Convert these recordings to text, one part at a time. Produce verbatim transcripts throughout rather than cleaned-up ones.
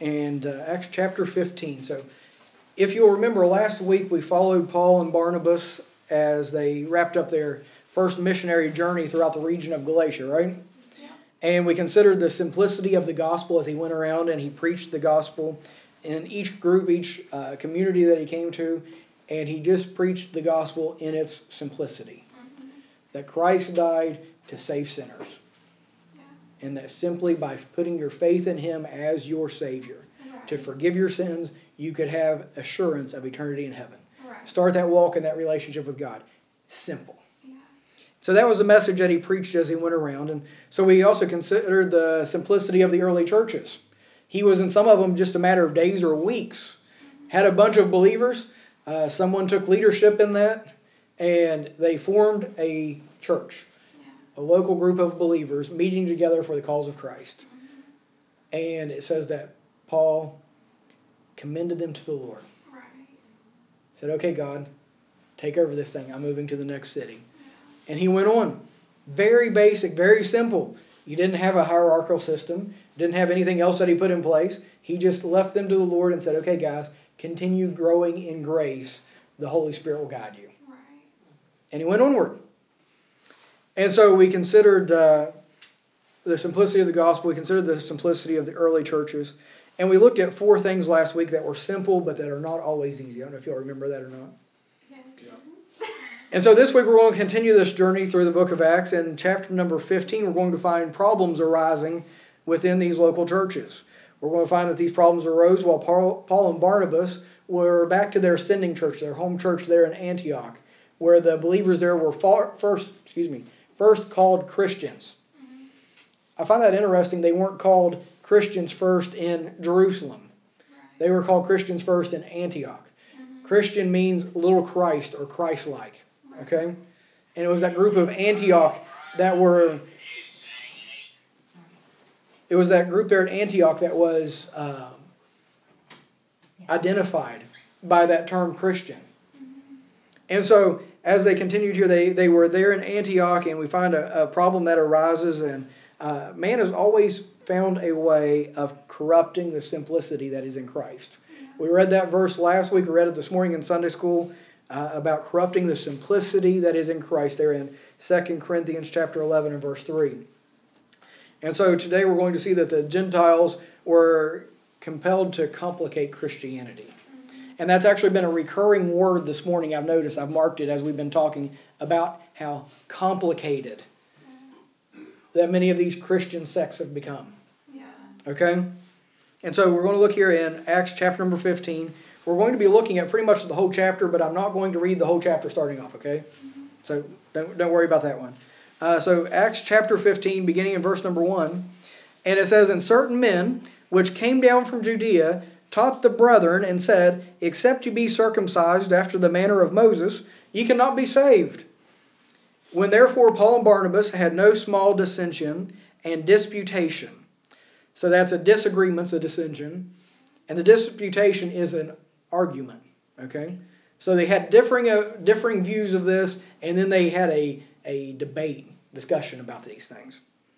and uh, Acts chapter fifteen. So if you'll remember, last week we followed Paul and Barnabas as they wrapped up their first missionary journey throughout the region of Galatia, right? Yeah. And we considered the simplicity of the gospel as he went around and he preached the gospel in each group, each uh, community that he came to, and he just preached the gospel in its simplicity. Mm-hmm. That Christ died to save sinners. Yeah. And that simply by putting your faith in him as your Savior, Right. to forgive your sins, you could have assurance of eternity in heaven. Right. Start that walk in that relationship with God. Simple. Yeah. So that was the message that he preached as he went around. And so we also considered the simplicity of the early churches. He was in some of them just a matter of days or weeks. Mm-hmm. Had a bunch of believers. Uh, someone took leadership in that, and they formed a church, Yeah. a local group of believers meeting together for the cause of Christ. Mm-hmm. And it says that Paul commended them to the Lord. Right. Said, okay, God, take over this thing. I'm moving to the next city. Yeah. And he went on. Very basic, very simple. You didn't have a hierarchical system. Didn't have anything else that he put in place. He just left them to the Lord and said, okay, guys, continue growing in grace. The Holy Spirit will guide you. Right. And he went onward. And so we considered uh, the simplicity of the gospel. We considered the simplicity of the early churches. And we looked at four things last week that were simple but that are not always easy. I don't know if y'all remember that or not. Yes. Yeah. And so this week we're going to continue this journey through the book of Acts. In chapter number fifteen, we're going to find problems arising within these local churches. We're going to find that these problems arose while Paul, Paul and Barnabas were back to their sending church, their home church there in Antioch, where the believers there were far, first, excuse me, first called Christians. Mm-hmm. I find that interesting. They weren't called Christians first in Jerusalem. Right. They were called Christians first in Antioch. Mm-hmm. Christian means little Christ or Christ-like. Okay? And it was that group of Antioch that were... It was that group there at Antioch that was uh, identified by that term Christian. Mm-hmm. And so, as they continued here, they, they were there in Antioch, and we find a, a problem that arises, and uh, man has always found a way of corrupting the simplicity that is in Christ. Yeah. We read that verse last week, we read it this morning in Sunday school, uh, about corrupting the simplicity that is in Christ, there in Second Corinthians chapter eleven and verse three. And so today we're going to see that the Gentiles were compelled to complicate Christianity. Mm-hmm. And that's actually been a recurring word this morning. I've noticed, I've marked it as we've been talking about how complicated that many of these Christian sects have become. Yeah. Okay? And so we're going to look here in Acts chapter number fifteen. We're going to be looking at pretty much the whole chapter, but I'm not going to read the whole chapter starting off, okay? Mm-hmm. So don't, don't worry about that one. Uh, so Acts chapter fifteen, beginning in verse number one. And it says, and certain men, which came down from Judea, taught the brethren, and said, except you be circumcised after the manner of Moses, ye cannot be saved. When therefore Paul and Barnabas had no small dissension and disputation. So that's a disagreement's a dissension. And the disputation is an argument. Okay? So they had differing uh, differing views of this, and then they had a, a debate, discussion about these things.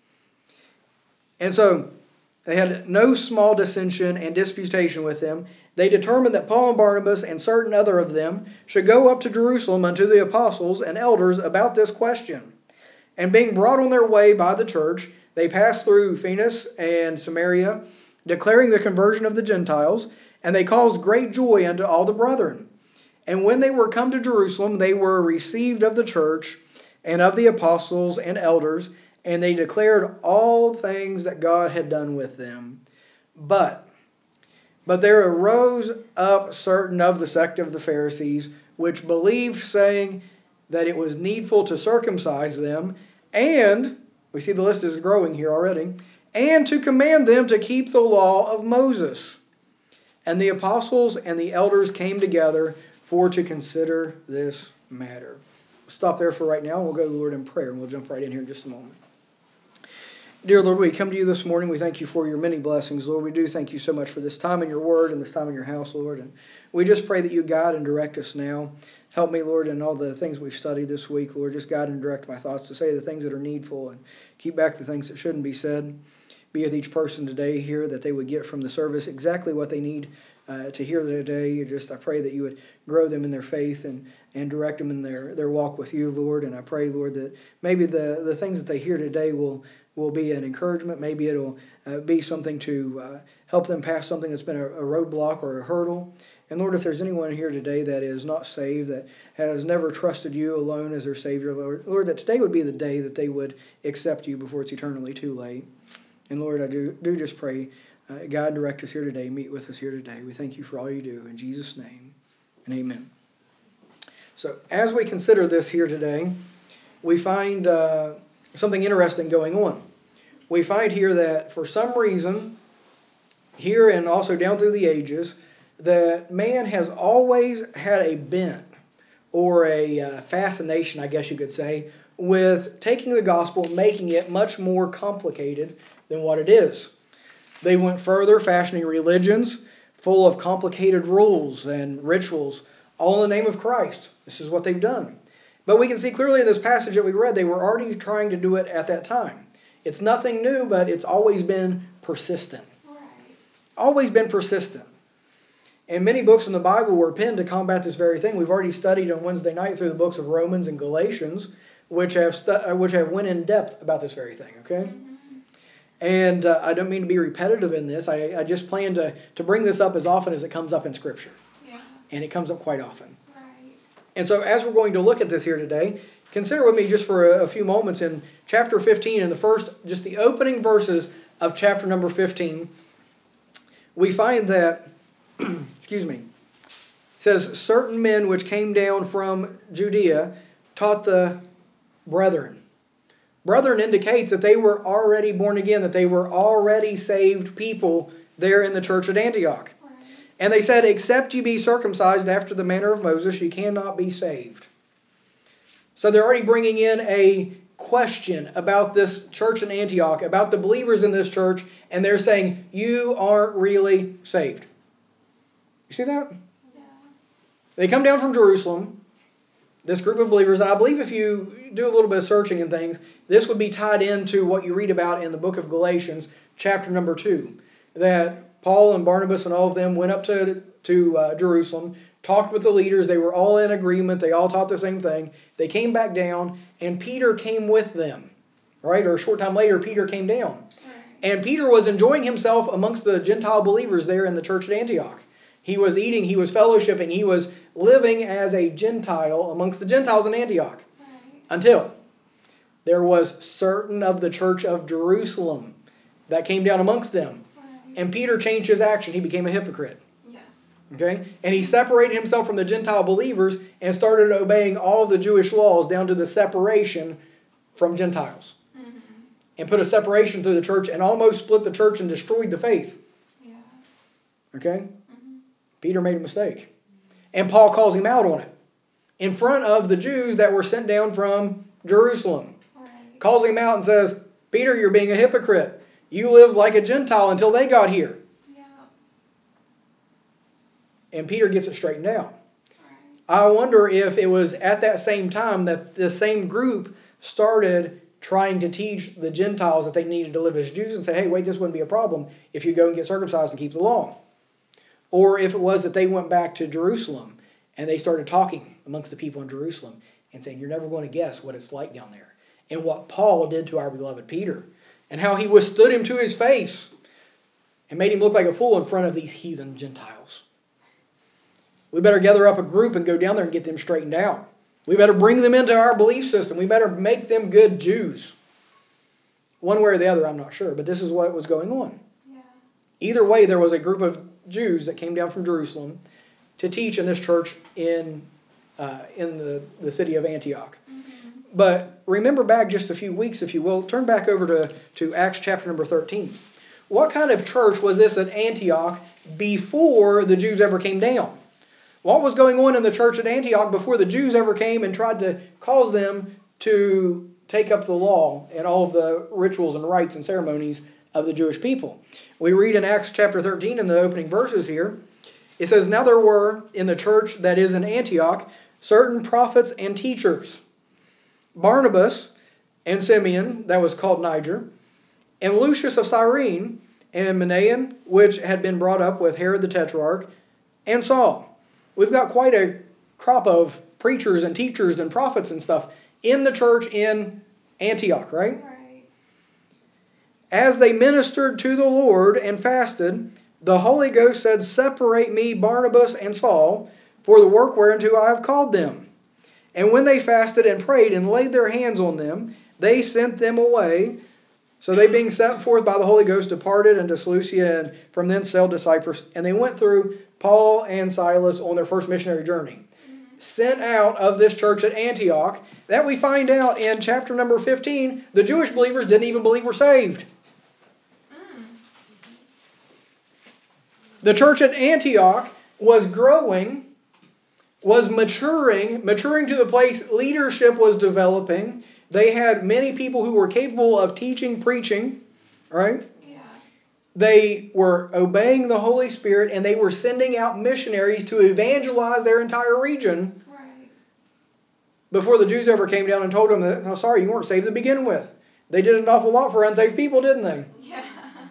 And so they had no small dissension and disputation with them. They determined that Paul and Barnabas and certain other of them should go up to Jerusalem unto the apostles and elders about this question. And being brought on their way by the church, they passed through Phoenix and Samaria, declaring the conversion of the Gentiles, and they caused great joy unto all the brethren. And when they were come to Jerusalem, they were received of the church and of the apostles and elders, and they declared all things that God had done with them. But, but there arose up certain of the sect of the Pharisees, which believed, saying that it was needful to circumcise them, and, we see the list is growing here already, and to command them to keep the law of Moses. And the apostles and the elders came together for to consider this matter. Stop there for right now, and we'll go to the Lord in prayer, and we'll jump right in here in just a moment. Dear Lord, we come to you this morning. We thank you for your many blessings, Lord. We do thank you so much for this time in your word and this time in your house, Lord. And we just pray that you guide and direct us now. Help me, Lord, in all the things we've studied this week, Lord. Just guide and direct my thoughts to say the things that are needful and keep back the things that shouldn't be said. be with each person today here, that they would get from the service exactly what they need uh, to hear today. Just I pray that you would grow them in their faith and, and direct them in their, their walk with you, Lord. And I pray, Lord, that maybe the, the things that they hear today will, will be an encouragement. Maybe it'll uh, be something to uh, help them pass something that's been a, a roadblock or a hurdle. And Lord, if there's anyone here today that is not saved, that has never trusted you alone as their Savior, Lord, Lord, that today would be the day that they would accept you before it's eternally too late. And Lord, I do, do just pray, uh, God, direct us here today, meet with us here today. We thank you for all you do. In Jesus' name, and amen. So as we consider this here today, we find uh, something interesting going on. We find here that for some reason, here and also down through the ages, that man has always had a bent or a uh, fascination, I guess you could say, with taking the gospel and making it much more complicated than what it is. They went further, fashioning religions full of complicated rules and rituals, all in the name of Christ. This is what they've done. But we can see clearly in this passage that we read, they were already trying to do it at that time. It's nothing new, but it's always been persistent. Right. Always been persistent. And many books in the Bible were penned to combat this very thing. We've already studied on Wednesday night through the books of Romans and Galatians, which have stu- which have went in depth about this very thing. Okay, Mm-hmm. and uh, I don't mean to be repetitive in this. I, I just plan to to bring this up as often as it comes up in Scripture, Yeah. and it comes up quite often. Right. And so, as we're going to look at this here today, consider with me just for a, a few moments in chapter fifteen, in the first, just the opening verses of chapter number fifteen. We find that. Excuse me. It says, certain men which came down from Judea taught the brethren. Brethren indicates that they were already born again, that they were already saved people there in the church at Antioch. Right. And they said, except you be circumcised after the manner of Moses, you cannot be saved. So they're already bringing in a question about this church in Antioch, about the believers in this church, and they're saying, you aren't really saved. You see that? Yeah. They come down from Jerusalem, this group of believers, and I believe if you do a little bit of searching and things, this would be tied into what you read about in the book of Galatians, chapter number two, that Paul and Barnabas and all of them went up to, to uh, Jerusalem, talked with the leaders, they were all in agreement, they all taught the same thing, they came back down, and Peter came with them, right? Or a short time later, Peter came down. Right. And Peter was enjoying himself amongst the Gentile believers there in the church at Antioch. He was eating, he was fellowshipping, he was living as a Gentile amongst the Gentiles in Antioch. Right. Until there was certain of the church of Jerusalem that came down amongst them. Right. And Peter changed his action. He became a hypocrite. Yes. Okay? And he separated himself from the Gentile believers and started obeying all of the Jewish laws down to the separation from Gentiles. Mm-hmm. And put a separation through the church and almost split the church and destroyed the faith. Yeah. Okay? Peter made a mistake. And Paul calls him out on it in front of the Jews that were sent down from Jerusalem. Right. Calls him out and says, Peter, you're being a hypocrite. You lived like a Gentile until they got here. Yeah. And Peter gets it straightened out. Right. I wonder if it was at that same time that the same group started trying to teach the Gentiles that they needed to live as Jews and say, hey, wait, this wouldn't be a problem if you go and get circumcised and keep the law. Or if it was that they went back to Jerusalem and they started talking amongst the people in Jerusalem and saying, you're never going to guess what it's like down there. And what Paul did to our beloved Peter. And how he withstood him to his face and made him look like a fool in front of these heathen Gentiles. We better gather up a group and go down there and get them straightened out. We better bring them into our belief system. We better make them good Jews. One way or the other, I'm not sure. But this is what was going on. Yeah. Either way, there was a group of Jews that came down from Jerusalem to teach in this church in uh, in the, the city of Antioch. Mm-hmm. But remember back just a few weeks, if you will, turn back over to, to Acts chapter number thirteen. What kind of church was this at Antioch before the Jews ever came down? What was going on in the church at Antioch before the Jews ever came and tried to cause them to take up the law and all of the rituals and rites and ceremonies of the Jewish people? We read in Acts chapter thirteen in the opening verses here. It says, now there were in the church that is in Antioch certain prophets and teachers, Barnabas and Simeon, that was called Niger, and Lucius of Cyrene, and Manaen, which had been brought up with Herod the Tetrarch, and Saul. We've got quite a crop of preachers and teachers and prophets and stuff in the church in Antioch, right? Right. As they ministered to the Lord and fasted, the Holy Ghost said, Separate me, Barnabas and Saul, for the work whereunto I have called them. And when they fasted and prayed and laid their hands on them, they sent them away. So they, being sent forth by the Holy Ghost, departed unto Seleucia, and from thence sailed to Cyprus. And they went through Paul and Silas on their first missionary journey. Sent out of this church at Antioch, that we find out in chapter number fifteen, the Jewish believers didn't even believe were saved. Mm. The church at Antioch was growing, was maturing, maturing to the place leadership was developing. They had many people who were capable of teaching, preaching, right? Yeah. They were obeying the Holy Spirit, and they were sending out missionaries to evangelize their entire region. Right. Before the Jews ever came down and told them that, oh, sorry, you weren't saved to begin with. They did an awful lot for unsaved people, didn't they? Yeah.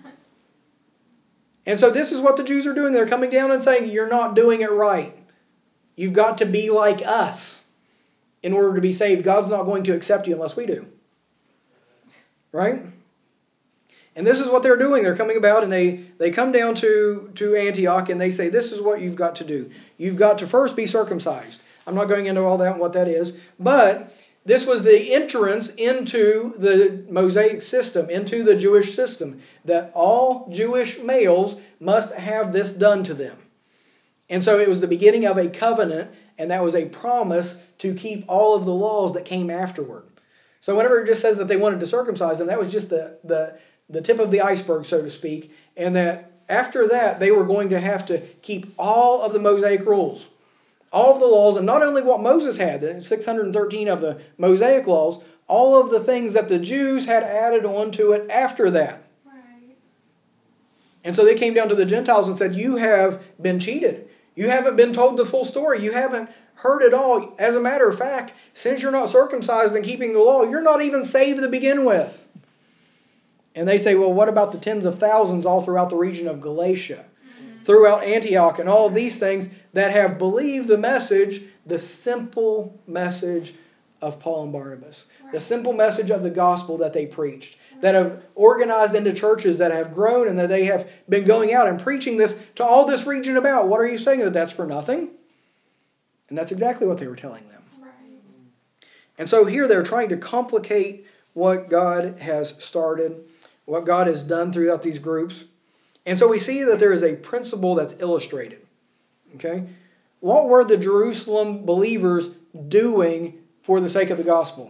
And so this is what the Jews are doing. They're coming down and saying, you're not doing it right. You've got to be like us in order to be saved. God's not going to accept you unless we do. Right? And this is what they're doing. They're coming about and they, they come down to, to Antioch and they say, this is what you've got to do. You've got to first be circumcised. I'm not going into all that and what that is. But this was the entrance into the Mosaic system, into the Jewish system, that all Jewish males must have this done to them. And so it was the beginning of a covenant, and that was a promise to keep all of the laws that came afterward. So whenever it just says that they wanted to circumcise them, that was just the, the, the tip of the iceberg, so to speak, and that after that they were going to have to keep all of the Mosaic rules. All of the laws, and not only what Moses had, the six hundred thirteen of the Mosaic laws, all of the things that the Jews had added onto it after that. Right. And so they came down to the Gentiles and said, you have been cheated. You haven't been told the full story. You haven't heard it all. As a matter of fact, since you're not circumcised and keeping the law, you're not even saved to begin with. And they say, well, what about the tens of thousands all throughout the region of Galatia? Throughout Antioch and all of these things that have believed the message, the simple message of Paul and Barnabas. Right. The simple message of the gospel that they preached. Right. That have organized into churches that have grown and that they have been going out and preaching this to all this region about. What are you saying? That that's for nothing? And that's exactly what they were telling them. Right. And so here they're trying to complicate what God has started, what God has done throughout these groups. And so we see that there is a principle that's illustrated. Okay? What were the Jerusalem believers doing for the sake of the gospel?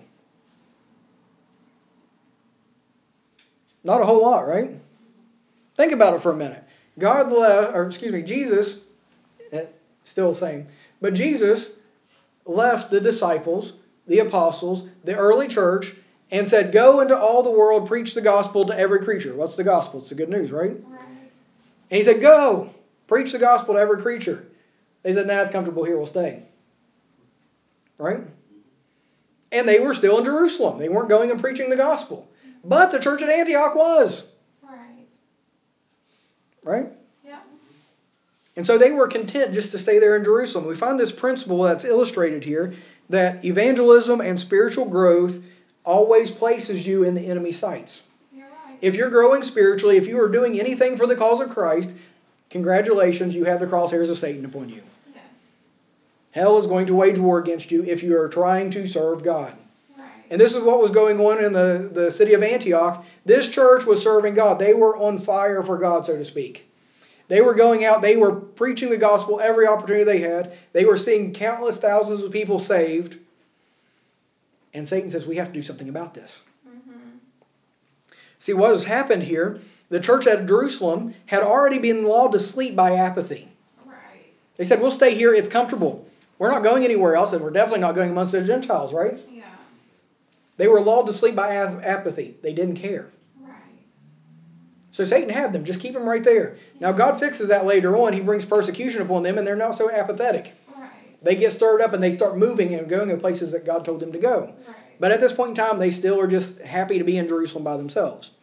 Not a whole lot, right? Think about it for a minute. God left, or excuse me, Jesus, still the same, but Jesus left the disciples, the apostles, the early church, and said, go into all the world, preach the gospel to every creature. What's the gospel? It's the good news, right? Right. And he said, go, preach the gospel to every creature. They said, nah, it's comfortable here, we'll stay. Right? And they were still in Jerusalem. They weren't going and preaching the gospel. But the church at Antioch was. Right. Right? Yeah. And so they were content just to stay there in Jerusalem. We find this principle that's illustrated here, that evangelism and spiritual growth always places you in the enemy's sights. You're right. If you're growing spiritually, if you are doing anything for the cause of Christ, congratulations, you have the crosshairs of Satan upon you. Yes. Hell is going to wage war against you if you are trying to serve God. Right. And this is what was going on in the, the city of Antioch. This church was serving God. They were on fire for God, so to speak. They were going out. They were preaching the gospel every opportunity they had. They were seeing countless thousands of people saved. And Satan says, we have to do something about this. Mm-hmm. See, what has happened here, the church at Jerusalem had already been lulled to sleep by apathy. Right. They said, we'll stay here. It's comfortable. We're not going anywhere else, and we're definitely not going amongst the Gentiles, right? Yeah. They were lulled to sleep by apathy. They didn't care. Right. So Satan had them. Just keep them right there. Yeah. Now, God fixes that later on. He brings persecution upon them, and they're not so apathetic. Right. They get stirred up, and they start moving and going to places that God told them to go. Right. But at this point in time, they still are just happy to be in Jerusalem by themselves.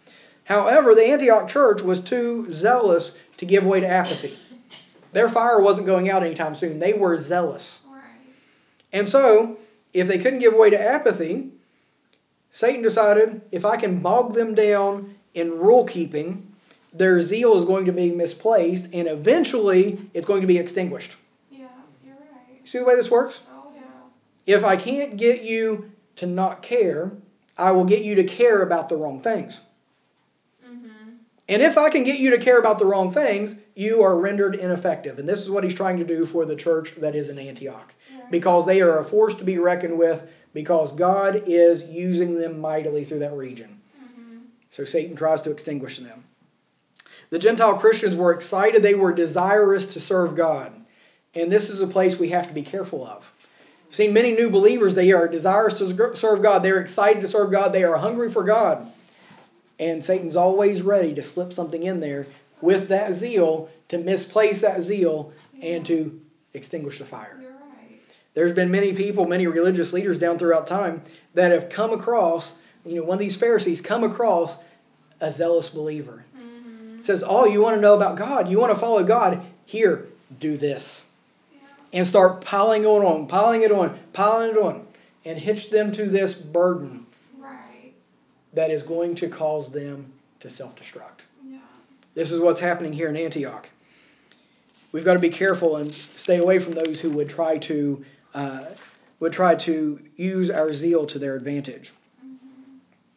However, the Antioch church was too zealous to give way to apathy. Their fire wasn't going out anytime soon. They were zealous. Right. And so, if they couldn't give way to apathy, Satan decided, if I can bog them down in rule keeping, their zeal is going to be misplaced, and eventually it's going to be extinguished. Yeah, you're right. See the way this works? Oh, yeah. If I can't get you to not care, I will get you to care about the wrong things. Mm-hmm. And if I can get you to care about the wrong things, you are rendered ineffective. And this is what he's trying to do for the church that is in Antioch. Right. Because they are a force to be reckoned with, because God is using them mightily through that region. Mm-hmm. So Satan tries to extinguish them. The Gentile Christians were excited. They were desirous to serve God. And this is a place we have to be careful of. I've seen many new believers, they are desirous to serve God. They're excited to serve God. They are hungry for God. And Satan's always ready to slip something in there with that zeal, to misplace that zeal, Yeah. and to extinguish the fire. You're right. There's been many people, many religious leaders down throughout time that have come across, you know, one of these Pharisees come across a zealous believer. Mm-hmm. It says, oh, you want to know about God? You want to follow God? Here, do this. Yeah. And start piling it on, piling it on, piling it on, and hitch them to this burden Right. that is going to cause them to self-destruct. Yeah. This is what's happening here in Antioch. We've got to be careful and stay away from those who would try to uh, would try to use our zeal to their advantage. Mm-hmm.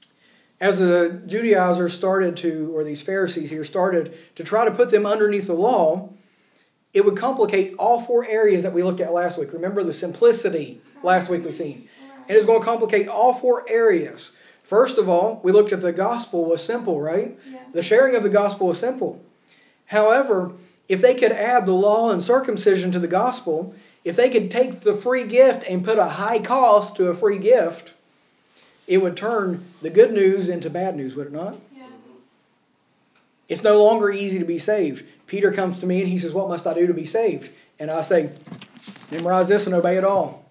As the Judaizers started to, or these Pharisees here started to try to put them underneath the law, it would complicate all four areas that we looked at last week. Remember the simplicity last week we seen. Right. It is going to complicate all four areas. First of all, we looked at the gospel was simple, right? Yeah. The sharing of the gospel was simple. However, if they could add the law and circumcision to the gospel, if they could take the free gift and put a high cost to a free gift, it would turn the good news into bad news, would it not? Yes. It's no longer easy to be saved. Peter comes to me and he says, what must I do to be saved? And I say, memorize this and obey it all.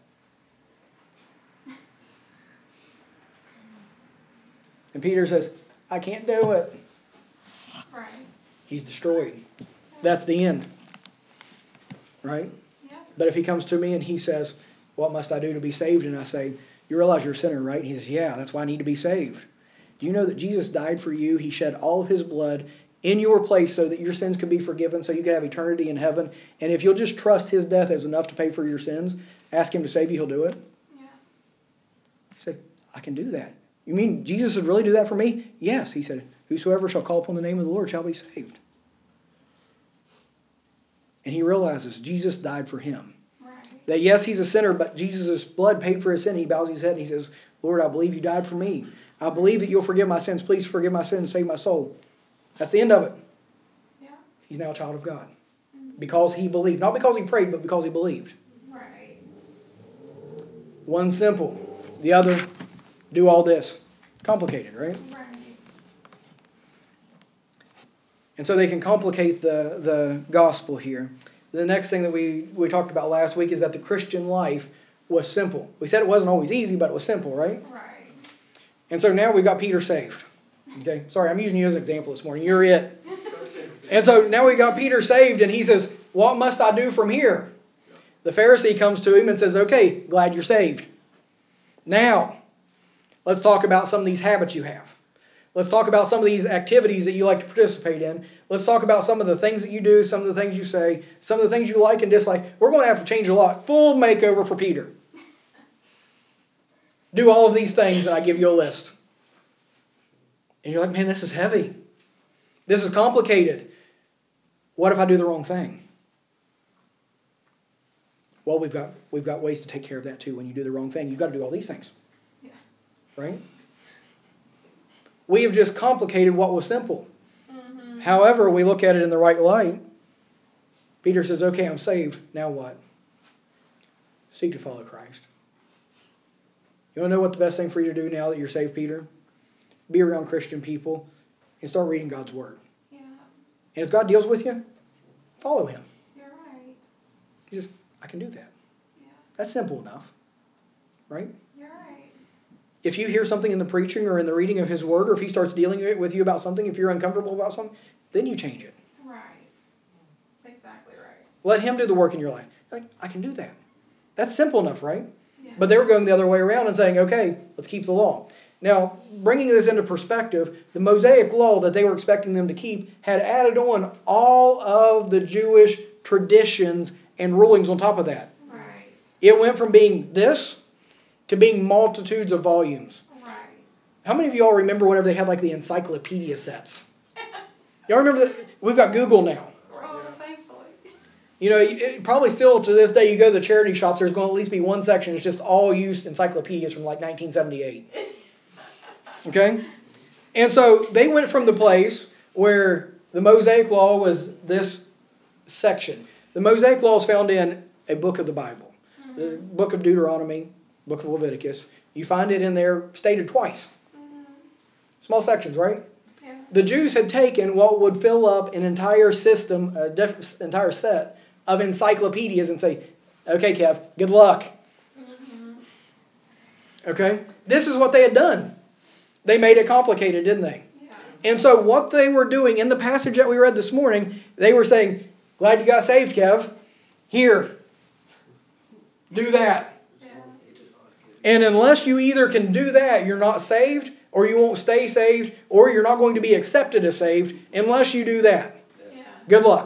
And Peter says, I can't do it. Right. He's destroyed. That's the end. Right? Yeah. But if he comes to me and he says, what must I do to be saved? And I say, you realize you're a sinner, right? And he says, yeah, that's why I need to be saved. Do you know that Jesus died for you? He shed all of his blood in your place so that your sins could be forgiven, so you could have eternity in heaven. And if you'll just trust his death as enough to pay for your sins, ask him to save you, he'll do it. Yeah. He said, I can do that. You mean Jesus would really do that for me? Yes. He said, whosoever shall call upon the name of the Lord shall be saved. And he realizes Jesus died for him. Right. That yes, he's a sinner, but Jesus' blood paid for his sin. He bows his head and he says, Lord, I believe you died for me. I believe that you'll forgive my sins. Please forgive my sins and save my soul. That's the end of it. Yeah. He's now a child of God. Mm-hmm. Because he believed. Not because he prayed, but because he believed. Right. One simple. The other, do all this. Complicated, right? Right. And so they can complicate the, the gospel here. The next thing that we, we talked about last week is that the Christian life was simple. We said it wasn't always easy, but it was simple, right? Right. And so now we've got Peter saved. Okay, sorry, I'm using you as an example this morning. You're it. And so now we got Peter saved, and he says, what must I do from here? The Pharisee comes to him and says, okay, glad you're saved. Now, let's talk about some of these habits you have. Let's talk about some of these activities that you like to participate in. Let's talk about some of the things that you do, some of the things you say, some of the things you like and dislike. We're going to have to change a lot. Full makeover for Peter. Do all of these things, and I give you a list. And you're like, man, this is heavy. This is complicated. What if I do the wrong thing? Well, we've got we've got ways to take care of that too. When you do the wrong thing, you've got to do all these things. Yeah. Right? We have just complicated what was simple. Mm-hmm. However, we look at it in the right light. Peter says, okay, I'm saved. Now what? Seek to follow Christ. You want to know what the best thing for you to do now that you're saved, Peter? Be around Christian people and start reading God's Word. Yeah. And if God deals with you, follow Him. You're right. He says, I can do that. Yeah. That's simple enough. Right? You're right. if you hear something in the preaching or in the reading of His Word, or if He starts dealing with you about something, if you're uncomfortable about something, then you change it. Right. Exactly right. Let Him do the work in your life. Like, I can do that. That's simple enough, right? Yeah. But they were going the other way around and saying, okay, let's keep the law. Now, bringing this into perspective, the Mosaic law that they were expecting them to keep had added on all of the Jewish traditions and rulings on top of that. Right. It went from being this to being multitudes of volumes. Right. How many of you all remember whenever they had like the encyclopedia sets? Y'all remember that? We've got Google now. Oh, thankfully. You know, it, probably still to this day, you go to the charity shops, there's going to at least be one section that's just all used encyclopedias from like nineteen seventy-eight. Okay? And so they went from the place where the Mosaic Law was this section. The Mosaic Law is found in a book of the Bible. Mm-hmm. The book of Deuteronomy, book of Leviticus. You find it in there stated twice. Mm-hmm. Small sections, right? Yeah. The Jews had taken what would fill up an entire system, an def- entire set of encyclopedias and say, okay, Kev, good luck. Mm-hmm. Okay? This is what they had done. They made it complicated, didn't they? Yeah. And so what they were doing in the passage that we read this morning, they were saying, glad you got saved, Kev. Here. Do that. Yeah. And unless you either can do that, you're not saved, or you won't stay saved, or you're not going to be accepted as saved unless you do that. Yeah. Good luck.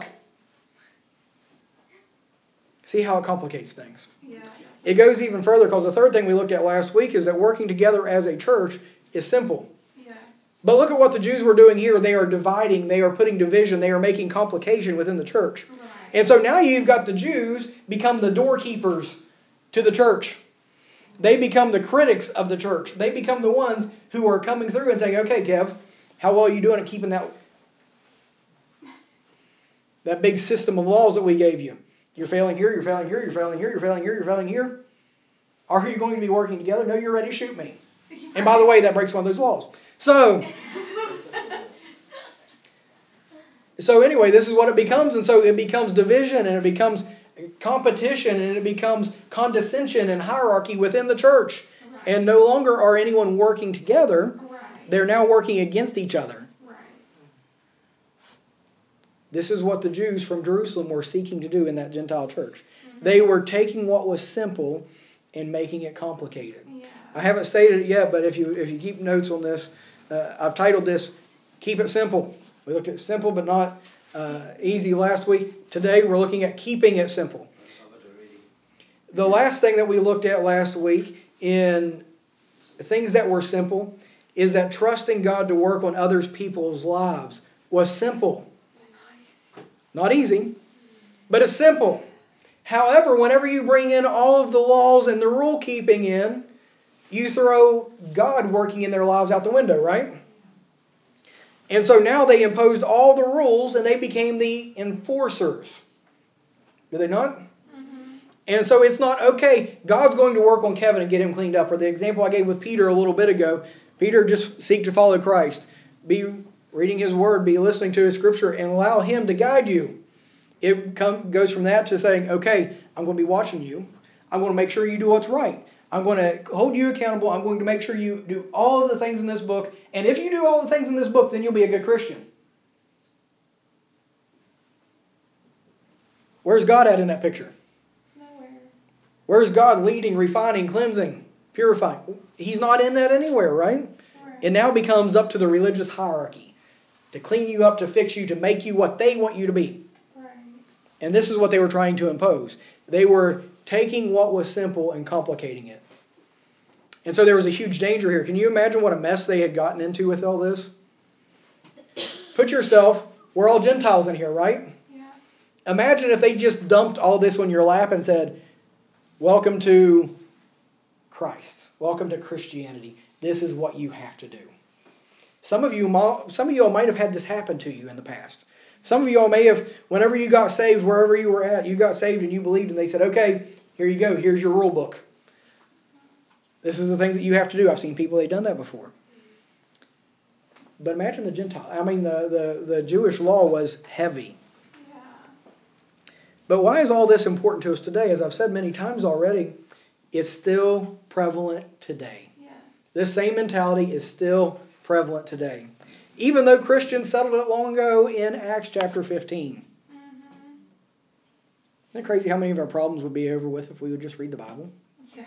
See how it complicates things. Yeah. It goes even further because the third thing we looked at last week is that working together as a church is simple. Yes. But look at what the Jews were doing here. They are dividing. They are putting division. They are making complication within the church. Right. And so now you've got the Jews become the doorkeepers to the church. They become the critics of the church. They become the ones who are coming through and saying, okay, Kev, how well are you doing at keeping that, that big system of laws that we gave you? You're failing here, you're failing here, you're failing here, you're failing here, you're failing here. Are you going to be working together? No, you're ready to shoot me. And by the way, that breaks one of those laws. So, so anyway, this is what it becomes. And so it becomes division and it becomes competition and it becomes condescension and hierarchy within the church. Right. And no longer are anyone working together. Right. They're now working against each other. Right. This is what the Jews from Jerusalem were seeking to do in that Gentile church. Mm-hmm. They were taking what was simple and making it complicated. Yeah. I haven't stated it yet, but if you if you keep notes on this, uh, I've titled this, Keep It Simple. We looked at simple but not uh, easy last week. Today we're looking at keeping it simple. The last thing that we looked at last week in things that were simple is that trusting God to work on other people's lives was simple. Not easy, but it's simple. However, whenever you bring in all of the laws and the rule keeping in, you throw God working in their lives out the window, right? And so now they imposed all the rules and they became the enforcers. Do they not? Mm-hmm. And so it's not, okay, God's going to work on Kevin and get him cleaned up. Or the example I gave with Peter a little bit ago, Peter just seek to follow Christ. Be reading His Word, be listening to His Scripture, and allow Him to guide you. It come, goes from that to saying, okay, I'm going to be watching you. I'm going to make sure you do what's right. I'm going to hold you accountable. I'm going to make sure you do all of the things in this book. And if you do all the things in this book, then you'll be a good Christian. Where's God at in that picture? Nowhere. Where's God leading, refining, cleansing, purifying? He's not in that anywhere, right? Right. It now becomes up to the religious hierarchy to clean you up, to fix you, to make you what they want you to be. Right. And this is what they were trying to impose. They were taking what was simple and complicating it. And so there was a huge danger here. Can you imagine what a mess they had gotten into with all this? Put yourself, we're all Gentiles in here, right? Yeah. Imagine if they just dumped all this on your lap and said, welcome to Christ. Welcome to Christianity. This is what you have to do. Some of you, some of you all might have had this happen to you in the past. Some of you all may have, whenever you got saved, wherever you were at, you got saved and you believed and they said, okay, here you go. Here's your rule book. This is the things that you have to do. I've seen people, they've done that before. But imagine the Gentile. I mean, the, the, the Jewish law was heavy. Yeah. But why is all this important to us today? As I've said many times already, it's still prevalent today. Yes. This same mentality is still prevalent today. Even though Christians settled it long ago in Acts chapter fifteen. Mm-hmm. Isn't it crazy how many of our problems would be over with if we would just read the Bible? Yeah.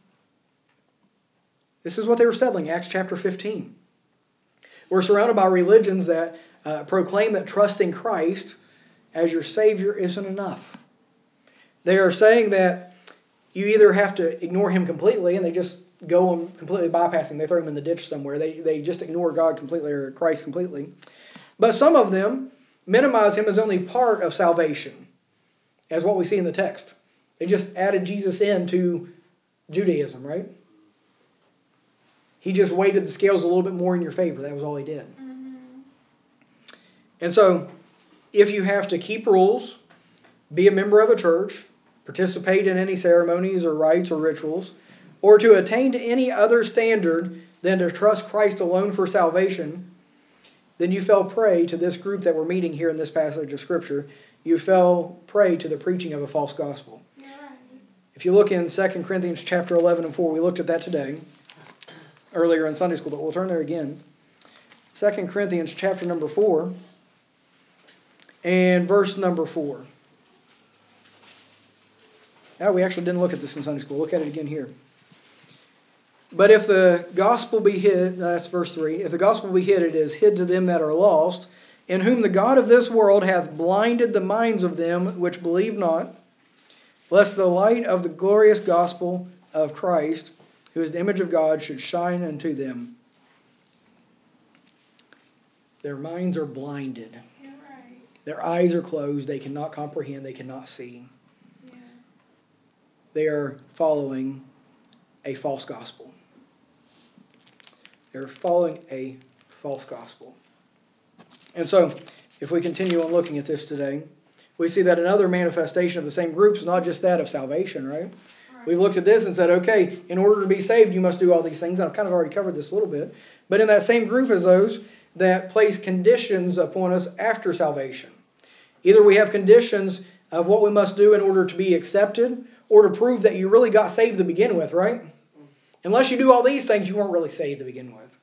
This is what they were settling, Acts chapter fifteen. We're surrounded by religions that uh, proclaim that trusting Christ as your Savior isn't enough. They are saying that you either have to ignore Him completely, and they just go and completely bypassing. They throw Him in the ditch somewhere. They, they just ignore God completely or Christ completely. But some of them minimize Him as only part of salvation, as what we see in the text. They just added Jesus into Judaism, right? He just weighted the scales a little bit more in your favor. That was all He did. Mm-hmm. And so, if you have to keep rules, be a member of a church, participate in any ceremonies or rites or rituals, or to attain to any other standard than to trust Christ alone for salvation, then you fell prey to this group that we're meeting here in this passage of Scripture. You fell prey to the preaching of a false gospel. You're right. If you look in Second Corinthians chapter eleven and four, we looked at that today, earlier in Sunday school, but we'll turn there again. Second Corinthians chapter number four and verse number four. Now, we actually didn't look at this in Sunday school. Look at it again here. But if the gospel be hid, that's verse three, if the gospel be hid, it is hid to them that are lost, in whom the God of this world hath blinded the minds of them which believe not, lest the light of the glorious gospel of Christ, who is the image of God, should shine unto them. Their minds are blinded. You're right. Their eyes are closed. They cannot comprehend. They cannot see. Yeah. They are following a false gospel. They're following a false gospel. And so, if we continue on looking at this today, we see that another manifestation of the same group is not just that of salvation, right? Right. We've looked at this and said, okay, in order to be saved, you must do all these things. I've kind of already covered this a little bit. But in that same group is those that place conditions upon us after salvation. Either we have conditions of what we must do in order to be accepted, or to prove that you really got saved to begin with, right? Unless you do all these things, you weren't really saved to begin with.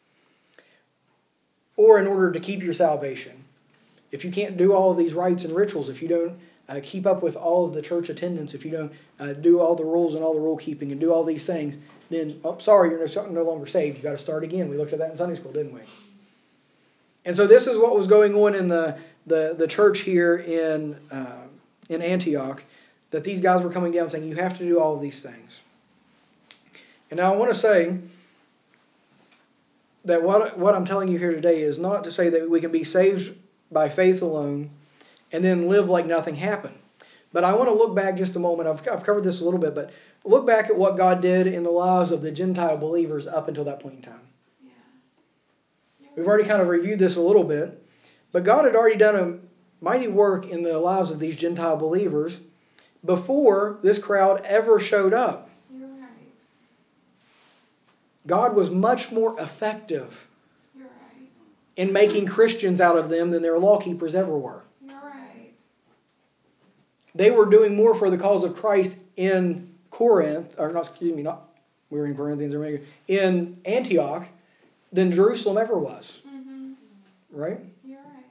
Or in order to keep your salvation. If you can't do all of these rites and rituals, if you don't uh, keep up with all of the church attendance, if you don't uh, do all the rules and all the rule keeping and do all these things, then, oh, sorry, you're no, no longer saved. You've got to start again. We looked at that in Sunday school, didn't we? And so this is what was going on in the, the, the church here in, uh, in Antioch, that these guys were coming down saying, you have to do all of these things. And now I want to say that what, what I'm telling you here today is not to say that we can be saved by faith alone and then live like nothing happened. But I want to look back just a moment. I've, I've covered this a little bit, but look back at what God did in the lives of the Gentile believers up until that point in time. Yeah. We've already kind of reviewed this a little bit, but God had already done a mighty work in the lives of these Gentile believers before this crowd ever showed up. You're right. God was much more effective You're right. in making Christians out of them than their law keepers ever were. You're right. They were doing more for the cause of Christ in Corinth, or not, excuse me, not, we were in Corinthians, in Antioch, than Jerusalem ever was. Mm-hmm. Right? You're right.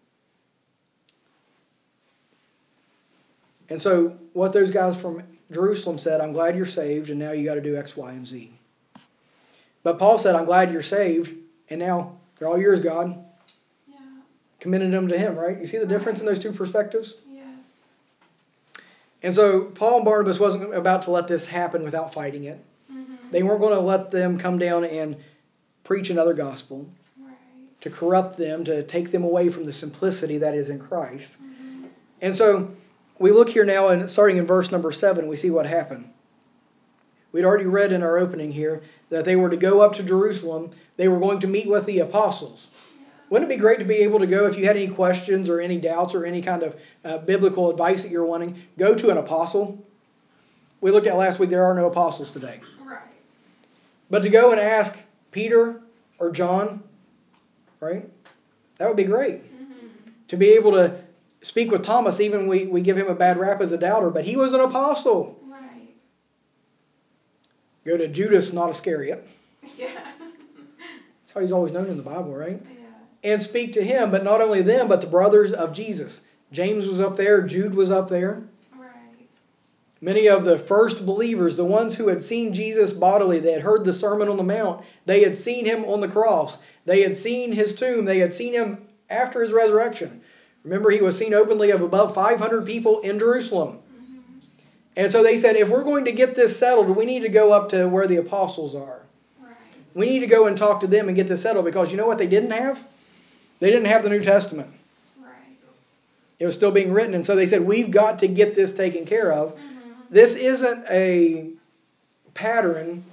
And so what those guys from Jerusalem said, I'm glad you're saved, and now you got to do X, Y, and Z. But Paul said, I'm glad you're saved, and now they're all yours, God. Yeah. Commended them to Him, right? You see the difference in those two perspectives? Yes. And so Paul and Barnabas wasn't about to let this happen without fighting it. Mm-hmm. They weren't going to let them come down and preach another gospel, Right. to corrupt them, to take them away from the simplicity that is in Christ. Mm-hmm. And so we look here now, and starting in verse number seven, we see what happened. We'd already read in our opening here that they were to go up to Jerusalem. They were going to meet with the apostles. Yeah. Wouldn't it be great to be able to go, if you had any questions or any doubts or any kind of uh, biblical advice that you're wanting, go to an apostle? We looked at last week, there are no apostles today. Right. But to go and ask Peter or John, right? That would be great. Mm-hmm. To be able to speak with Thomas, even we, we give him a bad rap as a doubter, but he was an apostle. Right. Go to Judas, not Iscariot. Yeah. That's how he's always known in the Bible, right? Yeah. And speak to him, but not only them, but the brothers of Jesus. James was up there, Jude was up there. Right. Many of the first believers, the ones who had seen Jesus bodily, they had heard the Sermon on the Mount, they had seen him on the cross, they had seen his tomb, they had seen him after his resurrection. Remember, he was seen openly of above five hundred people in Jerusalem. Mm-hmm. And so they said, if we're going to get this settled, we need to go up to where the apostles are. Right. We need to go and talk to them and get this settled, because you know what they didn't have? They didn't have the New Testament. Right. It was still being written, and so they said, we've got to get this taken care of. Mm-hmm. This isn't a pattern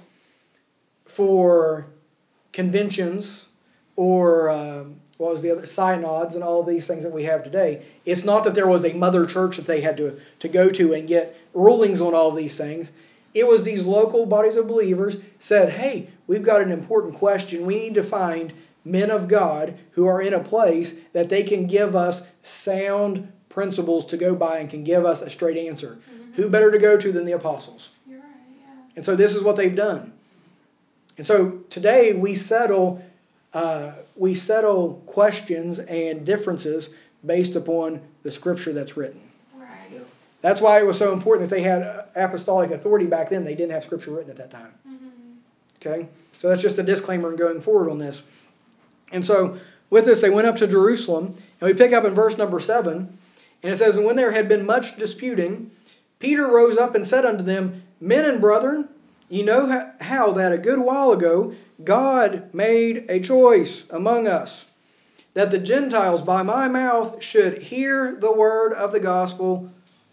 for conventions or um, what was the other synods and all these things that we have today. It's not that there was a mother church that they had to, to go to and get rulings on all of these things. It was these local bodies of believers said, hey, we've got an important question. We need to find men of God who are in a place that they can give us sound principles to go by and can give us a straight answer. Mm-hmm. Who better to go to than the apostles? You're right, yeah. And so this is what they've done. And so today we settle uh, we settle questions and differences based upon the scripture that's written. Right. That's why it was so important that they had apostolic authority back then. They didn't have scripture written at that time. Mm-hmm. Okay? So that's just a disclaimer in going forward on this. And so with this, they went up to Jerusalem. And we pick up in verse number seven. And it says, and when there had been much disputing, Peter rose up and said unto them, men and brethren, ye know how that a good while ago God made a choice among us, that the Gentiles by my mouth should hear the word of the gospel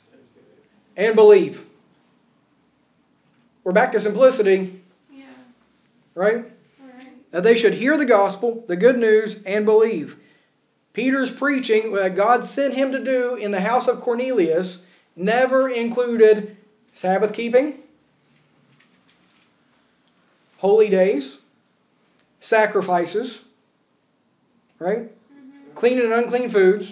and believe. We're back to simplicity. Yeah. Right? Right. That they should hear the gospel, the good news, and believe. Peter's preaching that God sent him to do in the house of Cornelius never included Sabbath keeping, holy days, sacrifices, right? Mm-hmm. Clean and unclean foods,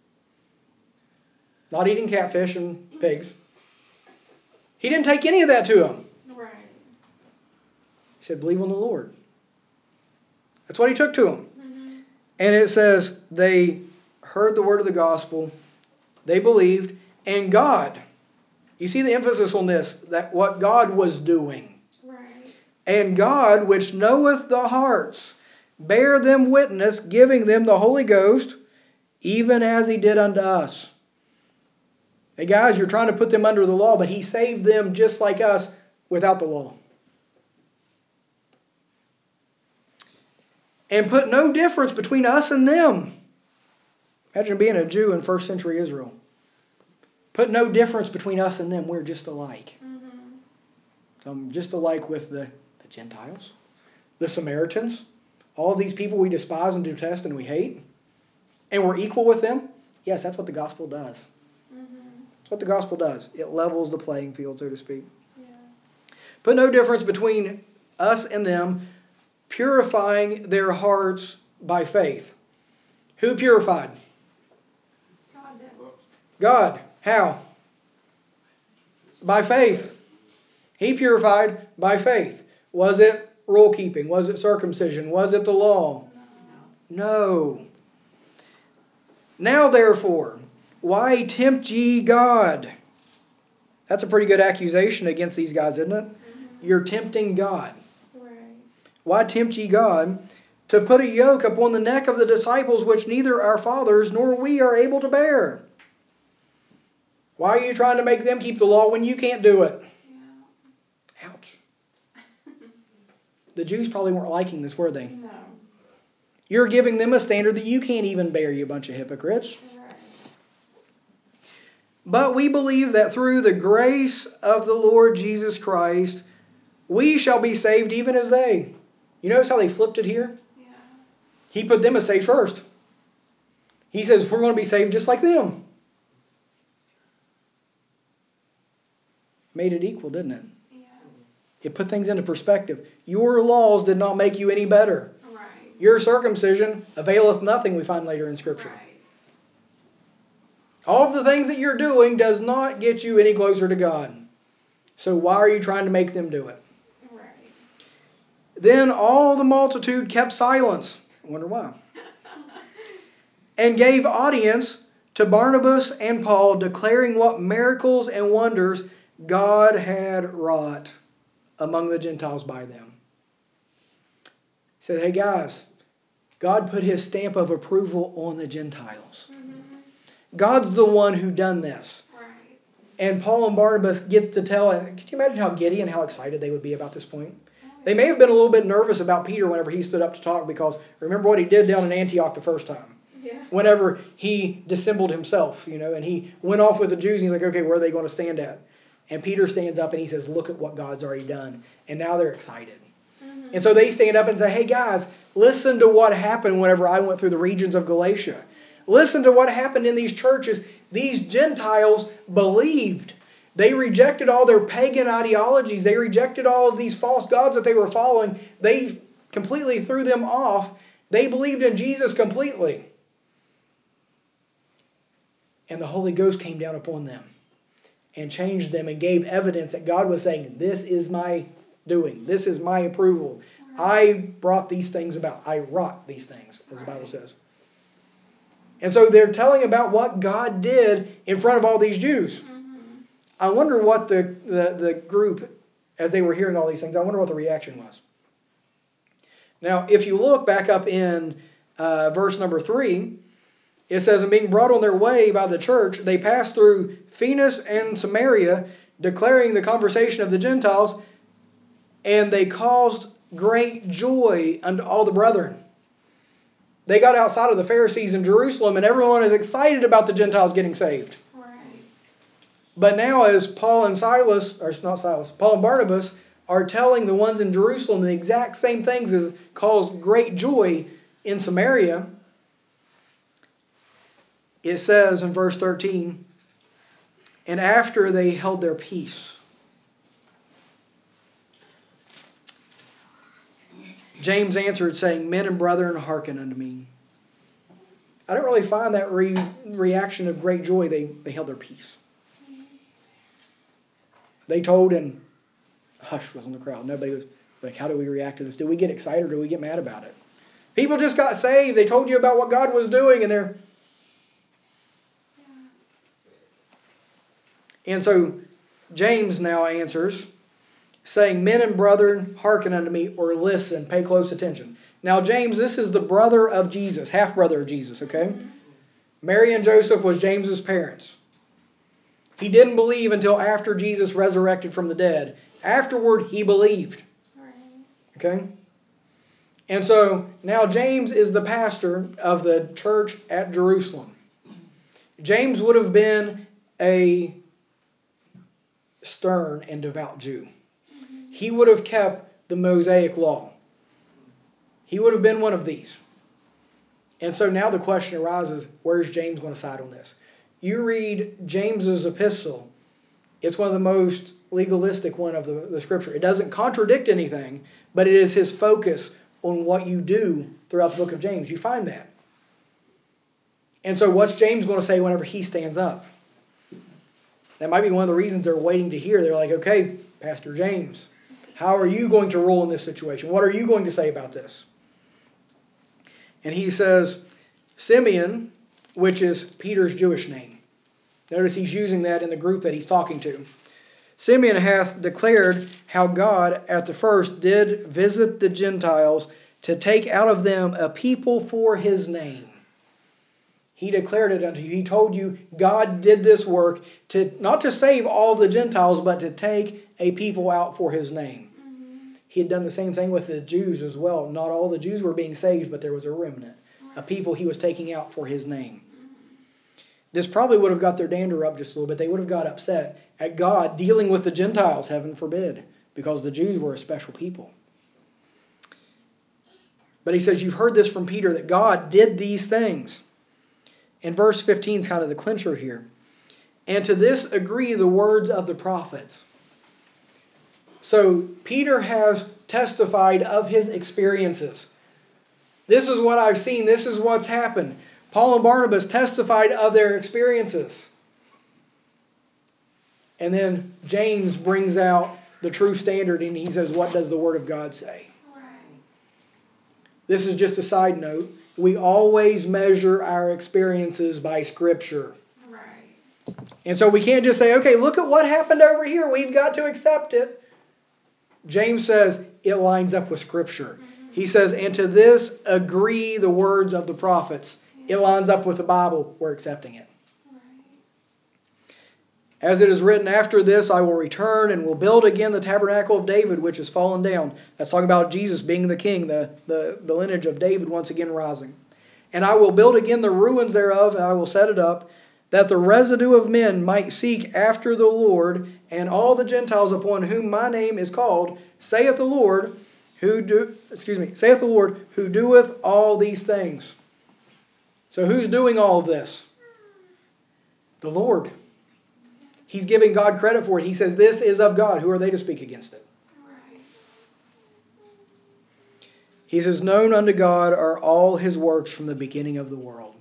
not eating catfish and pigs. He didn't take any of that to him. Right. He said, believe on the Lord. That's what he took to him. Mm-hmm. And it says they heard the word of the gospel, they believed, and God, you see the emphasis on this, that what God was doing. Right. And God, which knoweth the hearts, bare them witness, giving them the Holy Ghost, even as he did unto us. Hey guys, you're trying to put them under the law, but he saved them just like us without the law. And put no difference between us and them. Imagine being a Jew in first century Israel. Put no difference between us and them. We're just alike. Mm-hmm. So I'm just alike with the, the Gentiles, the Samaritans, all these people we despise and detest and we hate. And we're equal with them. Yes, that's what the gospel does. Mm-hmm. That's what the gospel does. It levels the playing field, so to speak. Yeah. Put no difference between us and them, purifying their hearts by faith. Who purified? God did. God. How? By faith. He purified by faith. Was it rule keeping? Was it circumcision? Was it the law? No. No. Now therefore, why tempt ye God? That's a pretty good accusation against these guys, isn't it? Mm-hmm. You're tempting God. Right. Why tempt ye God to put a yoke upon the neck of the disciples which neither our fathers nor we are able to bear? Why are you trying to make them keep the law when you can't do it? Yeah. Ouch. The Jews probably weren't liking this, were they? No. You're giving them a standard that you can't even bear, you bunch of hypocrites. Right. But we believe that through the grace of the Lord Jesus Christ, we shall be saved even as they. You notice how they flipped it here? Yeah. He put them as saved first. He says we're going to be saved just like them. Made it equal, didn't it? Yeah. It put things into perspective. Your laws did not make you any better. Right. Your circumcision availeth nothing, we find later in Scripture. Right. All of the things that you're doing does not get you any closer to God. So why are you trying to make them do it? Right. Then all the multitude kept silence. I wonder why. And gave audience to Barnabas and Paul, declaring what miracles and wonders God had wrought among the Gentiles by them. He said, hey guys, God put his stamp of approval on the Gentiles. Mm-hmm. God's the one who done this. Right. And Paul and Barnabas gets to tell, and can you imagine how giddy and how excited they would be about this point? They may have been a little bit nervous about Peter whenever he stood up to talk, because remember what he did down in Antioch the first time. Yeah. Whenever he dissembled himself, you know, and he went off with the Jews, and he's like, okay, where are they going to stand at? And Peter stands up and he says, look at what God's already done. And now they're excited. Mm-hmm. And so they stand up and say, hey guys, listen to what happened whenever I went through the regions of Galatia. Listen to what happened in these churches. These Gentiles believed. They rejected all their pagan ideologies. They rejected all of these false gods that they were following. They completely threw them off. They believed in Jesus completely. And the Holy Ghost came down upon them and changed them and gave evidence that God was saying, this is my doing. This is my approval. I brought these things about. I wrought these things, as the Bible says. And so they're telling about what God did in front of all these Jews. Mm-hmm. I wonder what the, the, the group, as they were hearing all these things, I wonder what the reaction was. Now, if you look back up in uh, verse number three, it says, and being brought on their way by the church, they passed through Phoenix and Samaria, declaring the conversation of the Gentiles, and they caused great joy unto all the brethren. They got outside of the Pharisees in Jerusalem, and everyone is excited about the Gentiles getting saved. Right. But now as Paul and Silas, or not Silas, Paul and Barnabas are telling the ones in Jerusalem the exact same things as caused great joy in Samaria, it says in verse thirteen, and after they held their peace, James answered, saying, men and brethren, hearken unto me. I don't really find that re- reaction of great joy. They, they held their peace. They told, and hush was in the crowd. Nobody was like, how do we react to this? Do we get excited or do we get mad about it? People just got saved. They told you about what God was doing, and they're... And so James now answers, saying, men and brethren, hearken unto me, or listen, pay close attention. Now, James, this is the brother of Jesus, half-brother of Jesus, okay? Mm-hmm. Mary and Joseph was James's parents. He didn't believe until after Jesus resurrected from the dead. Afterward, he believed. Okay? And so, now James is the pastor of the church at Jerusalem. James would have been a stern and devout Jew. He would have kept the Mosaic law. He would have been one of these. And so now the question arises, where's James going to side on this? You read James's epistle, it's one of the most legalistic one of the, the scripture. It doesn't contradict anything, but it is his focus on what you do throughout the book of James. You find that. And so what's James going to say whenever he stands up? That might be one of the reasons they're waiting to hear. They're like, okay, Pastor James, how are you going to rule in this situation? What are you going to say about this? And he says, Simeon, which is Peter's Jewish name. Notice he's using that in the group that he's talking to. Simeon hath declared how God at the first did visit the Gentiles to take out of them a people for his name. He declared it unto you. He told you God did this work to not to save all the Gentiles, but to take a people out for his name. He had done the same thing with the Jews as well. Not all the Jews were being saved, but there was a remnant, a people he was taking out for his name. This probably would have got their dander up just a little bit. They would have got upset at God dealing with the Gentiles, heaven forbid, because the Jews were a special people. But he says, you've heard this from Peter, that God did these things. And verse fifteen is kind of the clincher here. And to this agree the words of the prophets. So Peter has testified of his experiences. This is what I've seen. This is what's happened. Paul and Barnabas testified of their experiences. And then James brings out the true standard and he says, what does the Word of God say? Right. This is just a side note. We always measure our experiences by Scripture. Right. And so we can't just say, okay, look at what happened over here. We've got to accept it. James says it lines up with Scripture. Mm-hmm. He says, and to this agree the words of the prophets. Yeah. It lines up with the Bible. We're accepting it. As it is written, after this I will return and will build again the tabernacle of David, which has fallen down. That's talking about Jesus being the king, the, the, the lineage of David once again rising. And I will build again the ruins thereof, and I will set it up, that the residue of men might seek after the Lord, and all the Gentiles upon whom my name is called, saith the Lord, who do excuse me, saith the Lord, who doeth all these things. So who's doing all of this? The Lord. He's giving God credit for it. He says, this is of God. Who are they to speak against it? Right. He says, known unto God are all his works from the beginning of the world.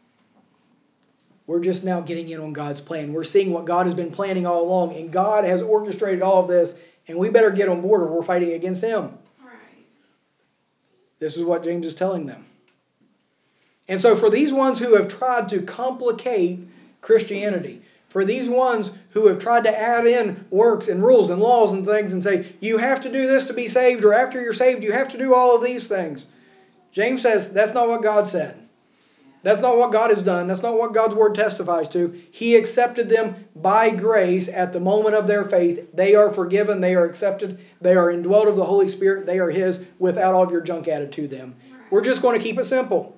We're just now getting in on God's plan. We're seeing what God has been planning all along. And God has orchestrated all of this. And we better get on board or we're fighting against him. Right. This is what James is telling them. And so for these ones who have tried to complicate Christianity, for these ones who have tried to add in works and rules and laws and things and say, you have to do this to be saved, or after you're saved, you have to do all of these things. James says that's not what God said. That's not what God has done. That's not what God's word testifies to. He accepted them by grace at the moment of their faith. They are forgiven. They are accepted. They are indwelt of the Holy Spirit. They are his without all of your junk added to them. Right. We're just going to keep it simple.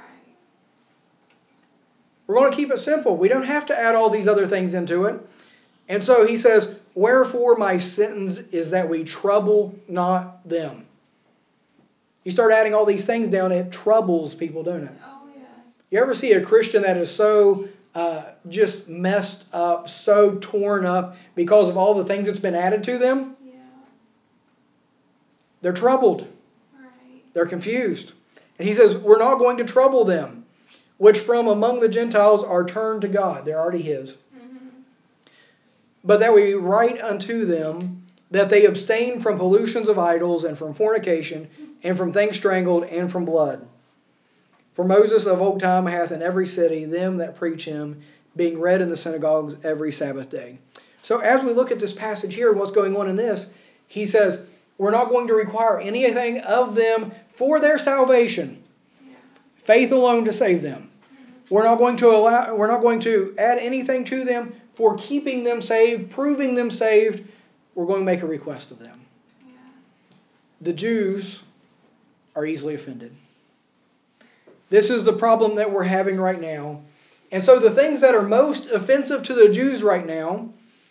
We're going to keep it simple. We don't have to add all these other things into it. And so he says, wherefore my sentence is that we trouble not them. You start adding all these things down, it troubles people, don't it? Oh, yes. You ever see a Christian that is so uh, just messed up, so torn up because of all the things that's been added to them? Yeah. They're troubled. Right. They're confused. And he says, we're not going to trouble them, which from among the Gentiles are turned to God. They're already his. Mm-hmm. But that we write unto them that they abstain from pollutions of idols and from fornication and from things strangled and from blood. For Moses of old time hath in every city them that preach him, being read in the synagogues every Sabbath day. So as we look at this passage here and what's going on in this, he says, we're not going to require anything of them for their salvation. Yeah. Faith alone to save them. We're not going to allow, we're not going to add anything to them for keeping them saved, proving them saved. We're going to make a request of them. Yeah. The Jews are easily offended. This is the problem that we're having right now. And so the things that are most offensive to the Jews right now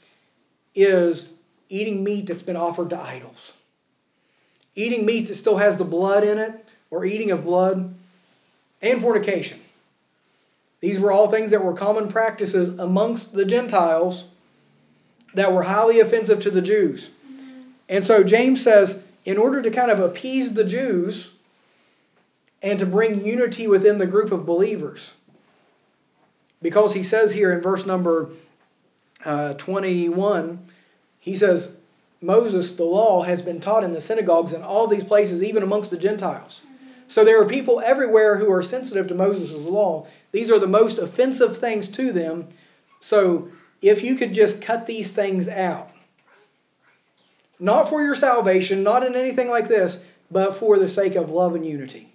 is eating meat that's been offered to idols. Eating meat that still has the blood in it, or eating of blood, and fornication. These were all things that were common practices amongst the Gentiles that were highly offensive to the Jews. Mm-hmm. And so James says, in order to kind of appease the Jews and to bring unity within the group of believers, because he says here in verse number uh, twenty-one, he says, Moses, the law, has been taught in the synagogues in all these places, even amongst the Gentiles. So there are people everywhere who are sensitive to Moses' law. These are the most offensive things to them. So if you could just cut these things out, not for your salvation, not in anything like this, but for the sake of love and unity.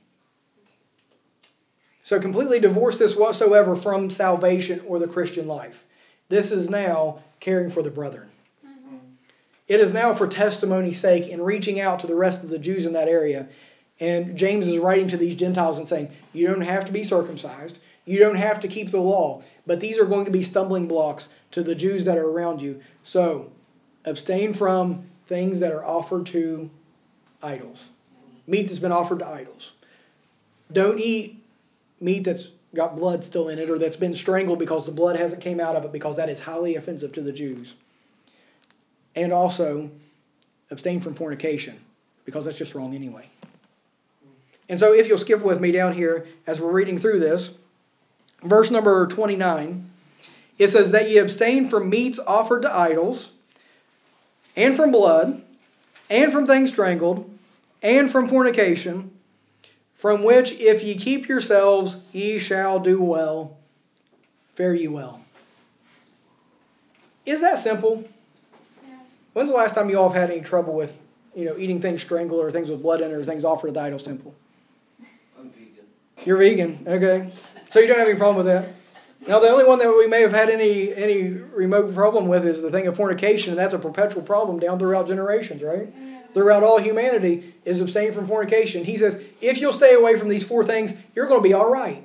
So completely divorce this whatsoever from salvation or the Christian life. This is now caring for the brethren. Mm-hmm. It is now for testimony's sake and reaching out to the rest of the Jews in that area. And James is writing to these Gentiles and saying, you don't have to be circumcised. You don't have to keep the law. But these are going to be stumbling blocks to the Jews that are around you. So abstain from things that are offered to idols. Meat that's been offered to idols. Don't eat meat that's got blood still in it, or that's been strangled because the blood hasn't came out of it, because that is highly offensive to the Jews. And also abstain from fornication, because that's just wrong anyway. And so if you'll skip with me down here as we're reading through this, verse number twenty-nine, it says that ye abstain from meats offered to idols, and from blood, and from things strangled, and from fornication. from which if ye keep yourselves, ye shall do well. Fare ye well. Is that simple? Yeah. When's the last time you all have had any trouble with, you know, eating things strangled or things with blood in it or things offered to the idol temple? I'm vegan. You're vegan, okay. So you don't have any problem with that? Now the only one that we may have had any any remote problem with is the thing of fornication, and that's a perpetual problem down throughout generations, right? Yeah. Throughout all humanity is abstaining from fornication. He says, if you'll stay away from these four things, you're going to be all right.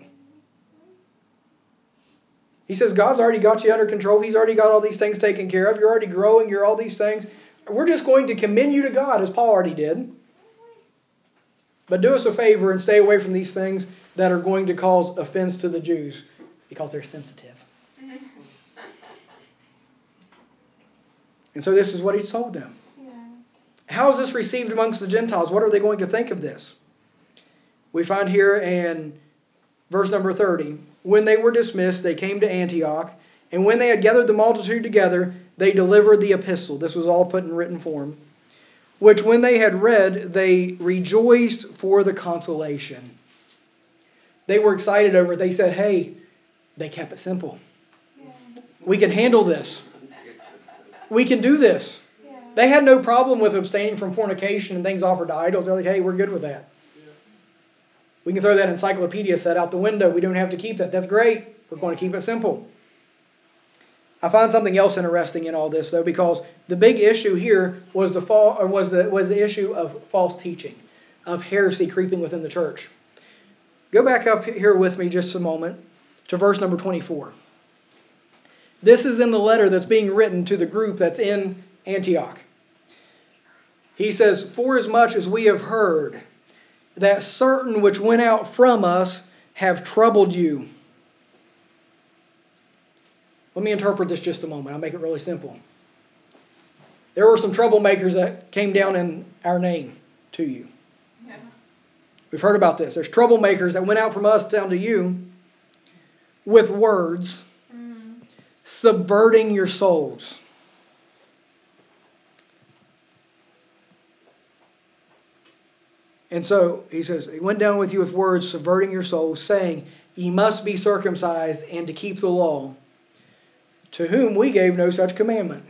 He says, God's already got you under control. He's already got all these things taken care of. You're already growing. You're all these things. We're just going to commend you to God, as Paul already did. But do us a favor and stay away from these things that are going to cause offense to the Jews, because they're sensitive. And so this is what he told them. Yeah. How is this received amongst the Gentiles? What are they going to think of this? We find here in verse number thirty, when they were dismissed, they came to Antioch, and when they had gathered the multitude together, they delivered the epistle. This was all put in written form, which when they had read, they rejoiced for the consolation. They were excited over it. They said, hey, they kept it simple. Yeah. We can handle this. We can do this. Yeah. They had no problem with abstaining from fornication and things offered to idols. They're like, hey, we're good with that. We can throw that encyclopedia set out the window. We don't have to keep that. That's great. We're going to keep it simple. I find something else interesting in all this, though, because the big issue here was the fall, or was the was the issue of false teaching, of heresy creeping within the church. Go back up here with me just a moment to verse number twenty-four. This is in the letter that's being written to the group that's in Antioch. He says, "Forasmuch as we have heard that certain which went out from us have troubled you." Let me interpret this just a moment. I'll make it really simple. There were some troublemakers that came down in our name to you. Yeah. We've heard about this. There's troublemakers that went out from us down to you with words, Mm-hmm. subverting your souls. And so he says, he went down with you with words, subverting your souls, saying, ye must be circumcised and to keep the law, to whom we gave no such commandment.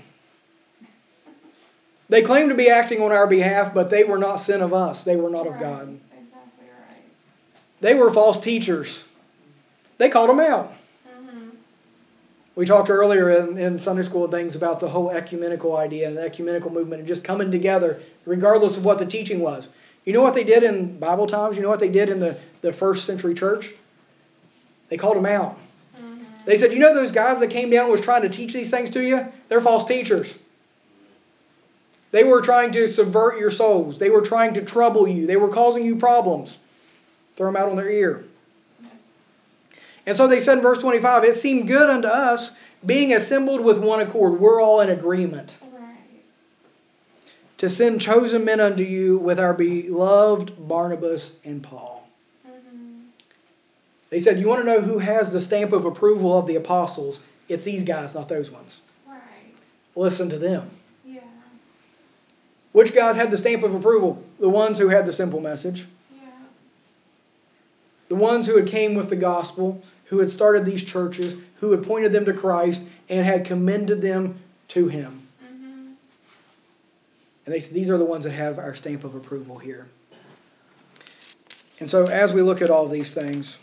They claimed to be acting on our behalf, but they were not sin of us. They were not of Right. God. That's exactly right. They were false teachers. They called them out. Mm-hmm. We talked earlier in, in Sunday school things about the whole ecumenical idea and the ecumenical movement and just coming together regardless of what the teaching was. You know what they did in Bible times? You know what they did in the, the first century church? They called them out. Mm-hmm. They said, you know those guys that came down and was trying to teach these things to you? They're false teachers. They were trying to subvert your souls. They were trying to trouble you. They were causing you problems. Throw them out on their ear. And so they said in verse twenty-five, it seemed good unto us, being assembled with one accord. We're all in agreement. Right. To send chosen men unto you with our beloved Barnabas and Paul. Mm-hmm. They said, you want to know who has the stamp of approval of the apostles? It's these guys, not those ones. Right. Listen to them. Yeah. Which guys had the stamp of approval? The ones who had the simple message. Yeah. The ones who had came with the gospel, who had started these churches, who had pointed them to Christ and had commended them to Him. Mm-hmm. And they said, these are the ones that have our stamp of approval here. And so as we look at all these things,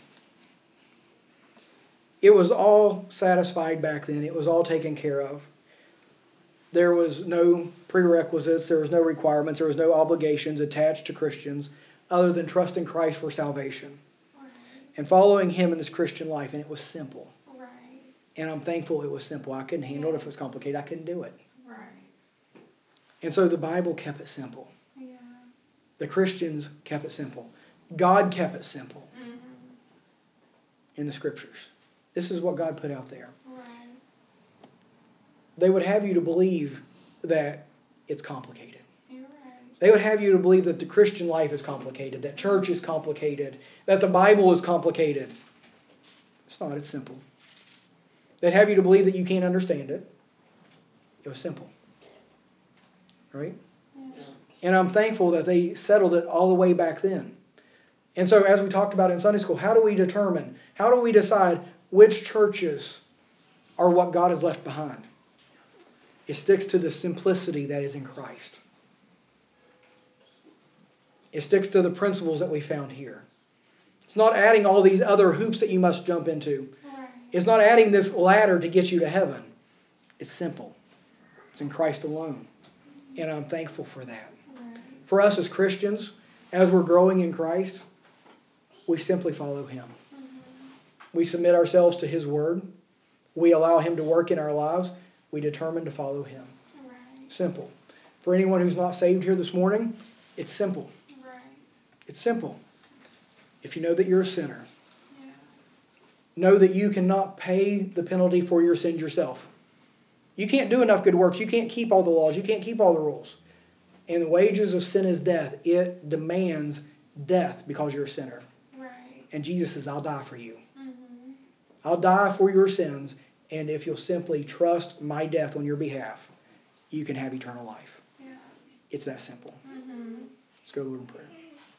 it was all satisfied back then. It was all taken care of. There was no prerequisites. There was no requirements. There was no obligations attached to Christians other than trusting Christ for salvation. Right. And following Him in this Christian life. And it was simple. Right. And I'm thankful it was simple. I couldn't handle it if it was Yes. complicated. I couldn't do it. Right. And so the Bible kept it simple. Yeah. The Christians kept it simple. God kept it simple Mm-hmm. in the Scriptures. This is what God put out there. Right. They would have you to believe that it's complicated. You're right. They would have you to believe that the Christian life is complicated, that church is complicated, that the Bible is complicated. It's not. It's simple. They'd have you to believe that you can't understand it. It was simple. Right? Yeah. And I'm thankful that they settled it all the way back then. And so as we talked about in Sunday school, how do we determine, how do we decide which churches are what God has left behind? It sticks to the simplicity that is in Christ. It sticks to the principles that we found here. It's not adding all these other hoops that you must jump into. Right. It's not adding this ladder to get you to heaven. It's simple. It's in Christ alone. And I'm thankful for that. Right. For us as Christians, as we're growing in Christ, we simply follow Him. Mm-hmm. We submit ourselves to His Word. We allow Him to work in our lives. We determine to follow Him. Right. Simple. For anyone who's not saved here this morning, it's simple. Right. It's simple. If you know that you're a sinner, Yeah. know that you cannot pay the penalty for your sins yourself. You can't do enough good works. You can't keep all the laws. You can't keep all the rules. And the wages of sin is death. It demands death because you're a sinner. Right. And Jesus says, I'll die for you. Mm-hmm. I'll die for your sins. And if you'll simply trust my death on your behalf, you can have eternal life. Yeah. It's that simple. Mm-hmm. Let's go to the Lord in prayer.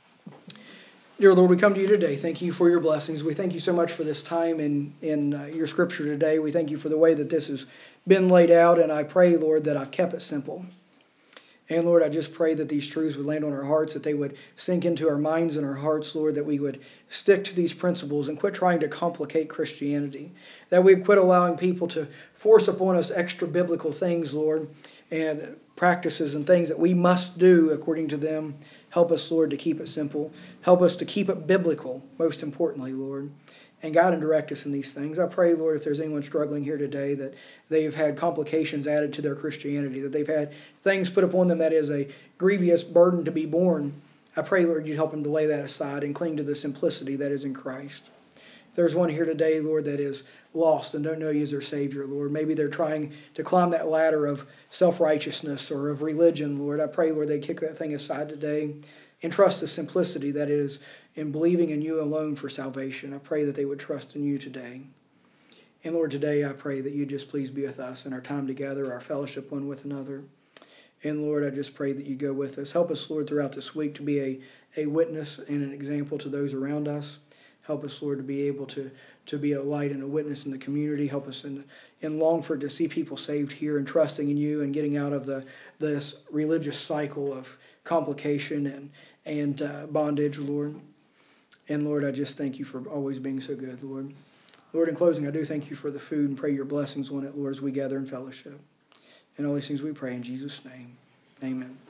Dear Lord, we come to you today. Thank you for your blessings. We thank you so much for this time in, in uh, your scripture today. We thank you for the way that this has been laid out. And I pray, Lord, that I've kept it simple. And Lord, I just pray that these truths would land on our hearts, that they would sink into our minds and our hearts, Lord, that we would stick to these principles and quit trying to complicate Christianity. That we would quit allowing people to force upon us extra biblical things, Lord, and practices and things that we must do according to them. Help us, Lord, to keep it simple. Help us to keep it biblical, most importantly, Lord. And guide and direct us in these things. I pray, Lord, if there's anyone struggling here today, that they've had complications added to their Christianity, that they've had things put upon them that is a grievous burden to be borne. I pray, Lord, you'd help them to lay that aside and cling to the simplicity that is in Christ. If there's one here today, Lord, that is lost and don't know you as their Savior, Lord, maybe they're trying to climb that ladder of self-righteousness or of religion, Lord. I pray, Lord, they kick that thing aside today and trust the simplicity that is in believing in you alone for salvation. I pray that they would trust in you today. And Lord, today I pray that you just please be with us in our time together, our fellowship one with another. And Lord, I just pray that you go with us. Help us, Lord, throughout this week to be a, a witness and an example to those around us. Help us, Lord, to be able to, to be a light and a witness in the community. Help us in, in Longford to see people saved here and trusting in you and getting out of the this religious cycle of complication and, and uh, bondage, Lord. And Lord, I just thank you for always being so good, Lord. Lord, in closing, I do thank you for the food and pray your blessings on it, Lord, as we gather in fellowship. And all these things we pray in Jesus' name. Amen.